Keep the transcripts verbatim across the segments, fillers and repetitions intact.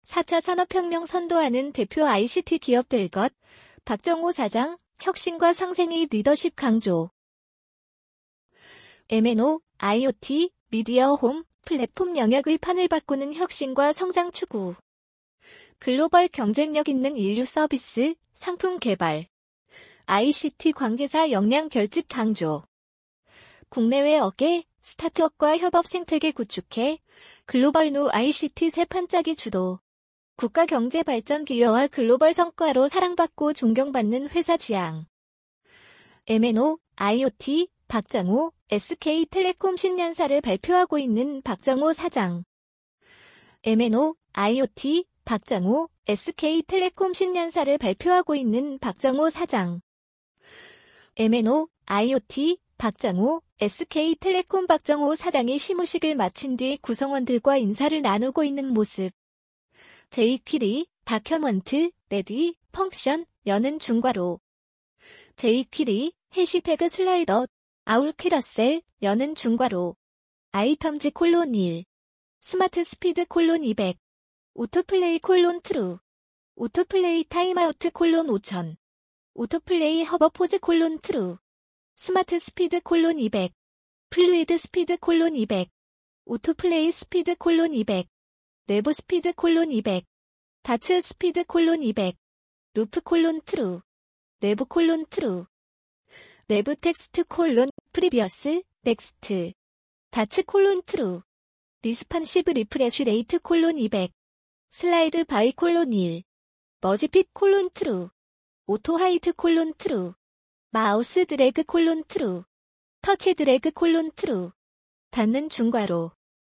사 차 산업혁명 선도하는 대표 아이씨티 기업들 것, 박정호 사장, 혁신과 상생의 리더십 강조. 엠앤오, 아이오티, 미디어 홈, 플랫폼 영역의 판을 바꾸는 혁신과 성장 추구. 글로벌 경쟁력 있는 인류 서비스, 상품 개발. 아이씨티 관계사 역량 결집 강조. 국내외 업계, 스타트업과 협업 생태계 구축해 글로벌 노 아이씨티 새 판짜기 주도. 국가 경제 발전 기여와 글로벌 성과로 사랑받고 존경받는 회사 지향. 엠앤오, 아이오티, 박정호, 에스케이텔레콤 신년사를 발표하고 있는 박정호 사장. 엠앤오, 아이오티, 박정호, 에스케이텔레콤 신년사를 발표하고 있는 박정호 사장. 엠앤오, 아이오티, 박정호, 에스케이텔레콤 박정호 사장이 시무식을 마친 뒤 구성원들과 인사를 나누고 있는 모습. 제이퀴리, 다큐먼트, 레디, 펑션, 여는 중괄호. 제이퀴리, 해시태그 슬라이더, 아울 캐러셀, 여는 중괄호. 아이텀즈 콜론 일. 스마트 스피드 콜론 이백. 오토플레이 콜론 트루. 오토플레이 타임아우트 콜론 오천. 오토플레이 허버포즈 콜론 트루. 스마트 스피드 콜론 이백. 플루이드 스피드 콜론 이백. 오토플레이 스피드 콜론 이백. 내부 스피드 콜론 이백. 다츠 스피드 콜론 이백. 루프 콜론 트루. 내부 콜론 트루. 내부 텍스트 콜론 프리비어스 넥스트. 다츠 콜론 트루. 리스판시브 리프레쉬 레이트 콜론 이백. 슬라이드 바이 콜론 일. 머지핏 콜론 트루. 오토 하이트 콜론 트루. 마우스 드래그 콜론 트루. 터치 드래그 콜론 트루. 닫는 중괄호.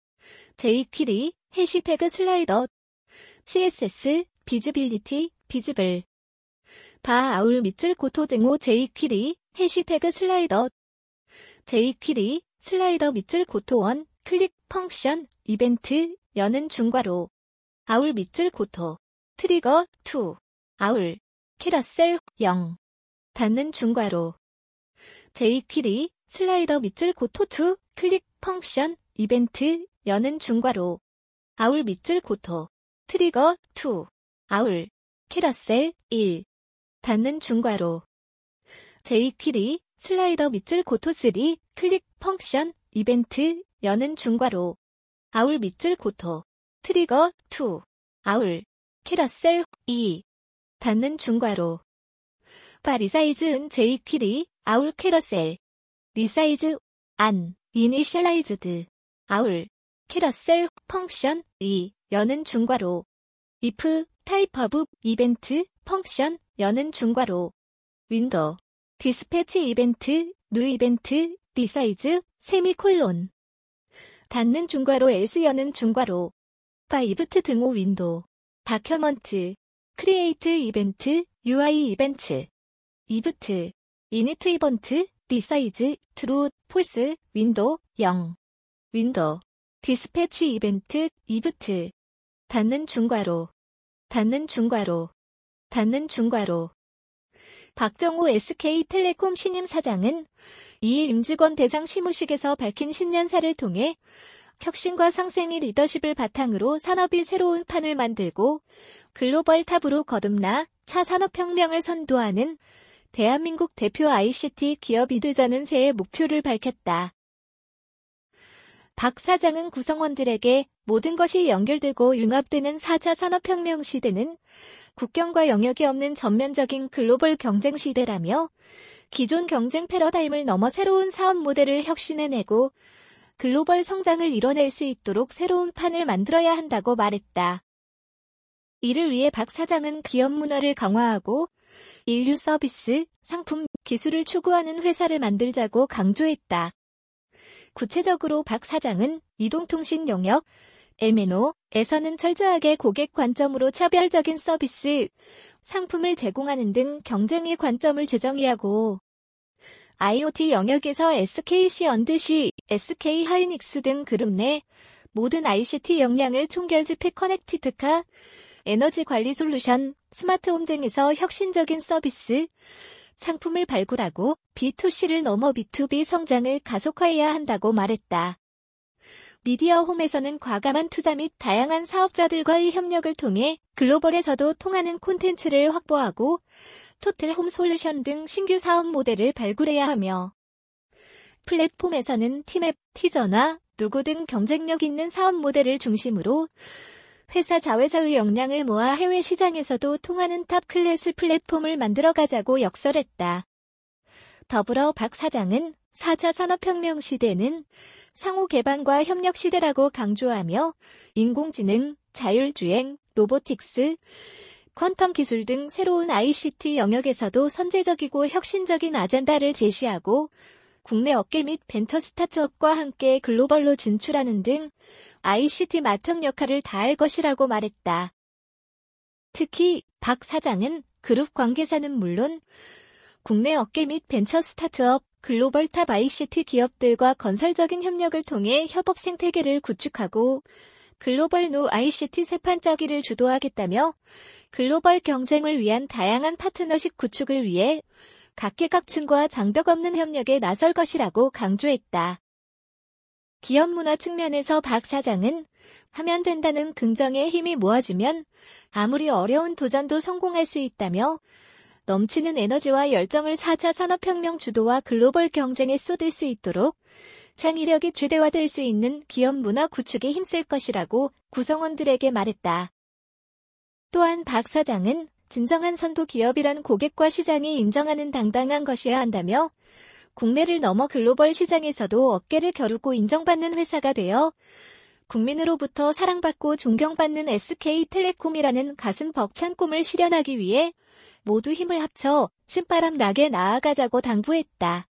제이퀴리, 해시태그 슬라이더. 씨에스에스, 비즈빌리티, 비즈블. 바 아울 밑줄 고토 등호 제이퀴리, 해시태그 슬라이더. 제이퀴리, 슬라이더 밑줄 고토 원, 클릭, 펑션, 이벤트, 여는 중괄호. 아울 밑줄 고토. 트리거, 투. 아울. 캐러셀, 영. 닫는 중괄호. 제이퀴리, 슬라이더 밑줄 고토 투, 클릭, 펑션, 이벤트, 여는 중괄호. 아울 밑줄 고토. 트리거, 투. 아울. 캐러셀, 일. 닫는 중괄호. 제이퀴리, 슬라이더 밑줄 고토 쓰리, 클릭, 펑션, 이벤트, 여는 중괄호. 아울 밑줄 고토. 트리거, 투. 아울. 캐러셀, 이. 닫는 중괄호. 바 리사이즈 은 제이퀴리, 아울 캐러셀. 리사이즈, 안, 이니셜라이즈드. 아울. 캐러셀, 펑션, 이, 여는 중괄호. if, 타입 오브, 이벤트, 펑션, 여는 중괄호. 윈도우. 디스패치 이벤트, 뉴 이벤트, 리사이즈, 세미콜론. 닫는 중괄호 else 여는 중괄호. 바 이브트 등호 윈도우. 다큐먼트. 크리에이트 이벤트, 유아이 이벤트. 이브트. 이니트 이번트, 리사이즈, 트루, 폴스, 윈도우, 영. 윈도우. 디스패치 이벤트, 이브트. 닫는 중괄호. 닫는 중괄호. 닫는 중괄호. 박정호 에스케이텔레콤 신임 사장은 이 일 임직원 대상 시무식에서 밝힌 신년사를 통해 혁신과 상생의 리더십을 바탕으로 산업이 새로운 판을 만들고 글로벌 탑으로 거듭나 차 산업혁명을 선도하는 대한민국 대표 아이씨티 기업이 되자는 새해 목표를 밝혔다. 박 사장은 구성원들에게 모든 것이 연결되고 융합되는 사 차 산업혁명 시대는 국경과 영역이 없는 전면적인 글로벌 경쟁 시대라며 기존 경쟁 패러다임을 넘어 새로운 사업 모델을 혁신해내고 글로벌 성장을 이뤄낼 수 있도록 새로운 판을 만들어야 한다고 말했다. 이를 위해 박 사장은 기업 문화를 강화하고 인류 서비스, 상품, 기술을 추구하는 회사를 만들자고 강조했다. 구체적으로 박 사장은 이동통신 영역, 엠앤오에서는 철저하게 고객 관점으로 차별적인 서비스, 상품을 제공하는 등 경쟁의 관점을 재정의하고 아이오티 영역에서 에스케이씨 언드시, 에스케이하이닉스 등 그룹 내 모든 아이씨티 역량을 총결집해 커넥티드카, 에너지 관리 솔루션, 스마트홈 등에서 혁신적인 서비스, 상품을 발굴하고 비투씨를 넘어 비투비 성장을 가속화해야 한다고 말했다. 미디어홈에서는 과감한 투자 및 다양한 사업자들과의 협력을 통해 글로벌에서도 통하는 콘텐츠를 확보하고 토틀홈 솔루션 등 신규 사업 모델을 발굴해야 하며, 플랫폼에서는 팀앱, 티저나, 누구 등 경쟁력 있는 사업 모델을 중심으로 회사 자회사의 역량을 모아 해외 시장에서도 통하는 탑 클래스 플랫폼을 만들어가자고 역설했다. 더불어 박 사장은 사 차 산업혁명 시대는 상호 개방과 협력 시대라고 강조하며 인공지능, 자율주행, 로보틱스, 퀀텀 기술 등 새로운 아이씨티 영역에서도 선제적이고 혁신적인 아젠다를 제시하고 국내 업계 및 벤처 스타트업과 함께 글로벌로 진출하는 등 아이씨티 맏형 역할을 다할 것이라고 말했다. 특히 박 사장은 그룹 관계자는 물론 국내 업계 및 벤처 스타트업, 글로벌 탑 아이씨티 기업들과 건설적인 협력을 통해 협업 생태계를 구축하고 글로벌 노 아이씨티 세판짜기를 주도하겠다며 글로벌 경쟁을 위한 다양한 파트너십 구축을 위해 각계각층과 장벽 없는 협력에 나설 것이라고 강조했다. 기업 문화 측면에서 박 사장은 하면 된다는 긍정의 힘이 모아지면 아무리 어려운 도전도 성공할 수 있다며 넘치는 에너지와 열정을 사 차 산업혁명 주도와 글로벌 경쟁에 쏟을 수 있도록 창의력이 최대화될 수 있는 기업 문화 구축에 힘쓸 것이라고 구성원들에게 말했다. 또한 박 사장은 진정한 선도 기업이란 고객과 시장이 인정하는 당당한 것이어야 한다며 국내를 넘어 글로벌 시장에서도 어깨를 겨루고 인정받는 회사가 되어 국민으로부터 사랑받고 존경받는 에스케이텔레콤이라는 가슴 벅찬 꿈을 실현하기 위해 모두 힘을 합쳐 신바람 나게 나아가자고 당부했다.